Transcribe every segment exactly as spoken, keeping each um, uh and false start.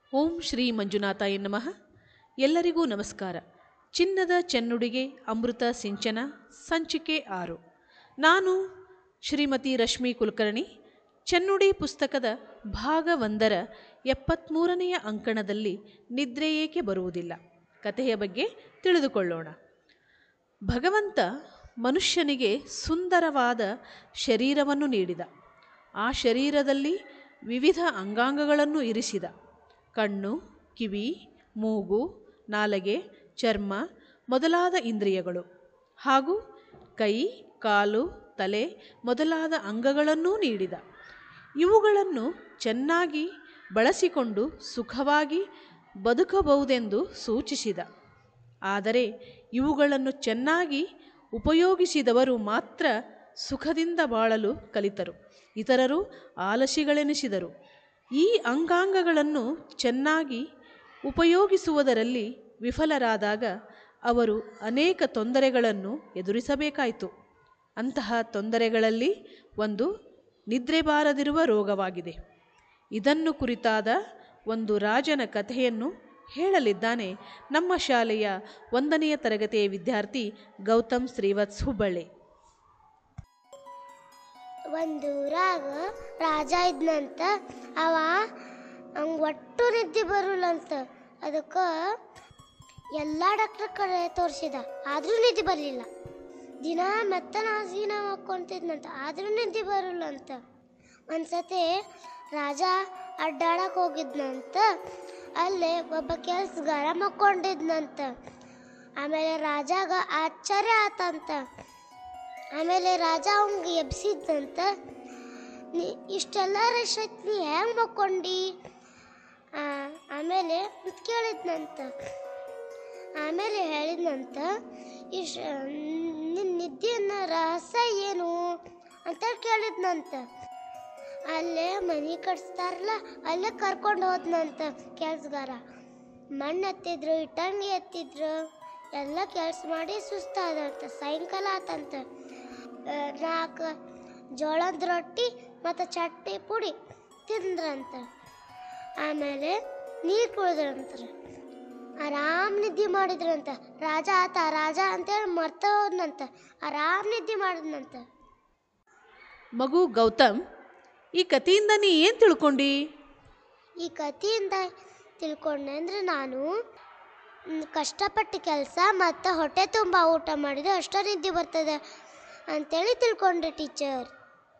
ಓಂ ಶ್ರೀ ಮಂಜುನಾಥಾಯ ನಮಃ. ಎಲ್ಲರಿಗೂ ನಮಸ್ಕಾರ. ಚಿನ್ನದ ಚೆನ್ನುಡಿಗೆ ಅಮೃತ ಸಿಂಚನ ಸಂಚಿಕೆ ಆರು. ನಾನು ಶ್ರೀಮತಿ ರಶ್ಮಿ ಕುಲಕರ್ಣಿ. ಚೆನ್ನುಡಿ ಪುಸ್ತಕದ ಭಾಗ ಒಂದರ ಎಪ್ಪತ್ತ್ಮೂರನೆಯ ಅಂಕಣದಲ್ಲಿ ನಿದ್ರೆ ಏಕೆ ಬರುವುದಿಲ್ಲ ಕಥೆಯ ಬಗ್ಗೆ ತಿಳಿದುಕೊಳ್ಳೋಣ. ಭಗವಂತ ಮನುಷ್ಯನಿಗೆ ಸುಂದರವಾದ ಶರೀರವನ್ನು ನೀಡಿದ. ಆ ಶರೀರದಲ್ಲಿ ವಿವಿಧ ಅಂಗಾಂಗಗಳನ್ನು ಇರಿಸಿದ. ಕಣ್ಣು, ಕಿವಿ, ಮೂಗು, ನಾಲಗೆ, ಚರ್ಮ ಮೊದಲಾದ ಇಂದ್ರಿಯಗಳು ಹಾಗೂ ಕೈ, ಕಾಲು, ತಲೆ ಮೊದಲಾದ ಅಂಗಗಳನ್ನೂ ನೀಡಿದ. ಇವುಗಳನ್ನು ಚೆನ್ನಾಗಿ ಬಳಸಿಕೊಂಡು ಸುಖವಾಗಿ ಬದುಕಬಹುದೆಂದು ಸೂಚಿಸಿದ. ಆದರೆ ಇವುಗಳನ್ನು ಚೆನ್ನಾಗಿ ಉಪಯೋಗಿಸಿದವರು ಮಾತ್ರ ಸುಖದಿಂದ ಬಾಳಲು ಕಲಿತರು. ಇತರರು ಆಲಸಿಗಳೆನಿಸಿದರು. ಈ ಅಂಗಾಂಗಗಳನ್ನು ಚೆನ್ನಾಗಿ ಉಪಯೋಗಿಸುವುದರಲ್ಲಿ ವಿಫಲರಾದಾಗ ಅವರು ಅನೇಕ ತೊಂದರೆಗಳನ್ನು ಎದುರಿಸಬೇಕಾಯಿತು. ಅಂತಹ ತೊಂದರೆಗಳಲ್ಲಿ ಒಂದು ನಿದ್ರೆ ಬಾರದಿರುವ ರೋಗವಾಗಿದೆ. ಇದನ್ನು ಕುರಿತಾದ ಒಂದು ರಾಜನ ಕಥೆಯನ್ನು ಹೇಳಲಿದ್ದಾನೆ ನಮ್ಮ ಶಾಲೆಯ ಒಂದನೆಯ ತರಗತಿಯ ವಿದ್ಯಾರ್ಥಿ ಗೌತಮ್ ಶ್ರೀವತ್ಸ್ ಹುಬ್ಬಳ್ಳಿ. ಒಂದು ಊರಾಗ ರಾಜ ಇದ್ನಂತ. ಅವ ಹಂಗೆ ಒಟ್ಟು ನಿದ್ದೆ ಬರಲ್ಲಂತ. ಅದಕ್ಕೆ ಎಲ್ಲ ಡಾಕ್ಟರ್ ಕಡೆ ತೋರಿಸಿದ, ಆದರೂ ನಿದ್ದೆ ಬರಲಿಲ್ಲ. ದಿನ ಮೆತ್ತನ ಹಾಸಿನ ಹಾಕ್ಕೊಂತಿದ್ನಂತ, ಆದರೂ ನಿದ್ದೆ ಬರಲ್ಲಂತ. ಒಂದ್ಸತಿ ರಾಜ ಅಡ್ಡಾಡಕ್ಕೆ ಹೋಗಿದ್ನಂತ. ಅಲ್ಲೇ ಒಬ್ಬ ಕೆಲ್ಸಗಾರ ಮಕ್ಕೊಂಡಿದ್ನಂತ. ಆಮೇಲೆ ರಾಜಾಗ ಆಶ್ಚರ್ಯ ಆತಂತ. ಆಮೇಲೆ ರಾಜ ಅವಂಗೆ ಎಬ್ಸಿದ್ದಂತ. ನೀ ಇಷ್ಟೆಲ್ಲ ರಶ್ ಐತಿ, ನೀ ಹೆಂಗೆ ಮಕ್ಕೊಂಡಿ ಆಮೇಲೆ ಕೇಳಿದ್ನಂತ. ಆಮೇಲೆ ಹೇಳಿದ್ನಂತ, ಇಷ್ಟ ನಿನ್ನ ನಿದ್ದೆಯನ್ನ ರಹಸ್ಯ ಏನು ಅಂತ ಕೇಳಿದ್ನಂತ. ಅಲ್ಲೇ ಮನೆ ಕಟ್ಸ್ತಾರಲ್ಲ, ಅಲ್ಲೇ ಕರ್ಕೊಂಡು ಹೋದ್ನಂತ ಕೆಲ್ಸಗಾರ. ಮಣ್ಣು ಎತ್ತಿದ್ರು, ಇಟ್ಟಂಗಿ ಎತ್ತಿದ್ರು, ಎಲ್ಲ ಕೆಲಸ ಮಾಡಿ ಸುಸ್ತಾದಂತ. ಸಾಯಂಕಾಲ ಆತಂತ. ನಾಲ್ಕು ಜೋಳದ ರೊಟ್ಟಿ ಮತ್ತು ಚಟ್ನಿ ಪುಡಿ ತಿಂದ್ರಂತ. ಆಮೇಲೆ ನೀರು ಕುಡಿದ್ರಂತ. ಆರಾಮ್ ನಿದ್ದೆ ಮಾಡಿದ್ರಂತ. ರಾಜ ಆತ ರಾಜ ಅಂತೇಳಿ ಮರ್ತ ಹೋದ್ನಂತ. ಆರಾಮ್ ನಿದ್ದೆ ಮಾಡಿದ್ನಂತ. ಮಗು ಗೌತಮ್, ಈ ಕಥೆಯಿಂದ ನೀ ಏನು ತಿಳ್ಕೊಂಡಿ? ಈ ಕಥೆಯಿಂದ ತಿಳ್ಕೊಂಡೆ ಅಂದರೆ, ನಾನು ಕಷ್ಟಪಟ್ಟು ಕೆಲಸ ಮತ್ತು ಹೊಟ್ಟೆ ತುಂಬ ಊಟ ಮಾಡಿದರೆ ಅಷ್ಟೇ ನಿದ್ದೆ ಬರ್ತದೆ ಅಂತೇಳಿ ತಿಳ್ಕೊಂಡೆ ಟೀಚರ್.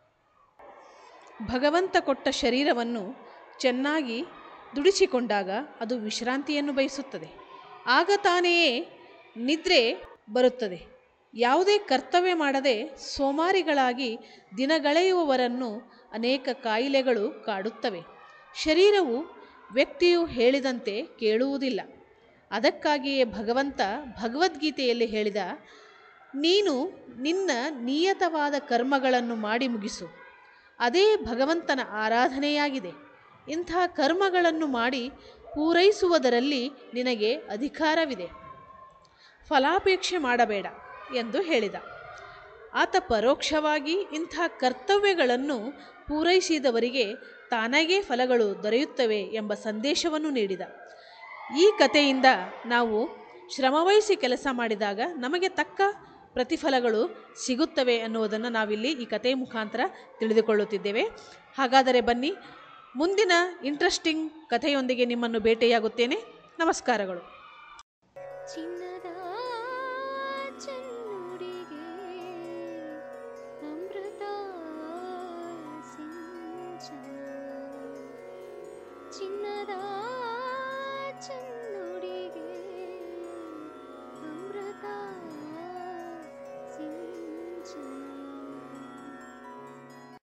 ಭಗವಂತ ಕೊಟ್ಟ ಶರೀರವನ್ನು ಚೆನ್ನಾಗಿ ದುಡಿಸಿಕೊಂಡಾಗ ಅದು ವಿಶ್ರಾಂತಿಯನ್ನು ಬಯಸುತ್ತದೆ. ಆಗ ತಾನೆಯೇ ನಿದ್ರೆ ಬರುತ್ತದೆ. ಯಾವುದೇ ಕರ್ತವ್ಯ ಮಾಡದೆ ಸೋಮಾರಿಗಳಾಗಿ ದಿನಗಳೆಯುವವರನ್ನು ಅನೇಕ ಕಾಯಿಲೆಗಳು ಕಾಡುತ್ತವೆ. ಶರೀರವು ವ್ಯಕ್ತಿಯು ಹೇಳಿದಂತೆ ಕೇಳುವುದಿಲ್ಲ. ಅದಕ್ಕಾಗಿಯೇ ಭಗವಂತ ಭಗವದ್ಗೀತೆಯಲ್ಲಿ ಹೇಳಿದ, ನೀನು ನಿನ್ನ ನಿಯತವಾದ ಕರ್ಮಗಳನ್ನು ಮಾಡಿ ಮುಗಿಸು. ಅದೇ ಭಗವಂತನ ಆರಾಧನೆಯಾಗಿದೆ. ಇಂಥ ಕರ್ಮಗಳನ್ನು ಮಾಡಿ ಪೂರೈಸುವುದರಲ್ಲಿ ನಿನಗೆ ಅಧಿಕಾರವಿದೆ. ಫಲಾಪೇಕ್ಷೆ ಮಾಡಬೇಡ ಎಂದು ಹೇಳಿದ. ಆತ ಪರೋಕ್ಷವಾಗಿ ಇಂಥ ಕರ್ತವ್ಯಗಳನ್ನು ಪೂರೈಸಿದವರಿಗೆ ತಾನಾಗೇ ಫಲಗಳು ದೊರೆಯುತ್ತವೆ ಎಂಬ ಸಂದೇಶವನ್ನು ನೀಡಿದ. ಈ ಕಥೆಯಿಂದ ನಾವು ಶ್ರಮವಹಿಸಿ ಕೆಲಸ ಮಾಡಿದಾಗ ನಮಗೆ ತಕ್ಕ ಪ್ರತಿಫಲಗಳು ಸಿಗುತ್ತವೆ ಅನ್ನುವುದನ್ನು ನಾವಿಲ್ಲಿ ಈ ಕಥೆಯ ಮುಖಾಂತರ ತಿಳಿದುಕೊಳ್ಳುತ್ತಿದ್ದೇವೆ. ಹಾಗಾದರೆ ಬನ್ನಿ, ಮುಂದಿನ ಇಂಟ್ರೆಸ್ಟಿಂಗ್ ಕಥೆಯೊಂದಿಗೆ ನಿಮ್ಮನ್ನು ಭೇಟಿಯಾಗುತ್ತೇನೆ. ನಮಸ್ಕಾರಗಳು.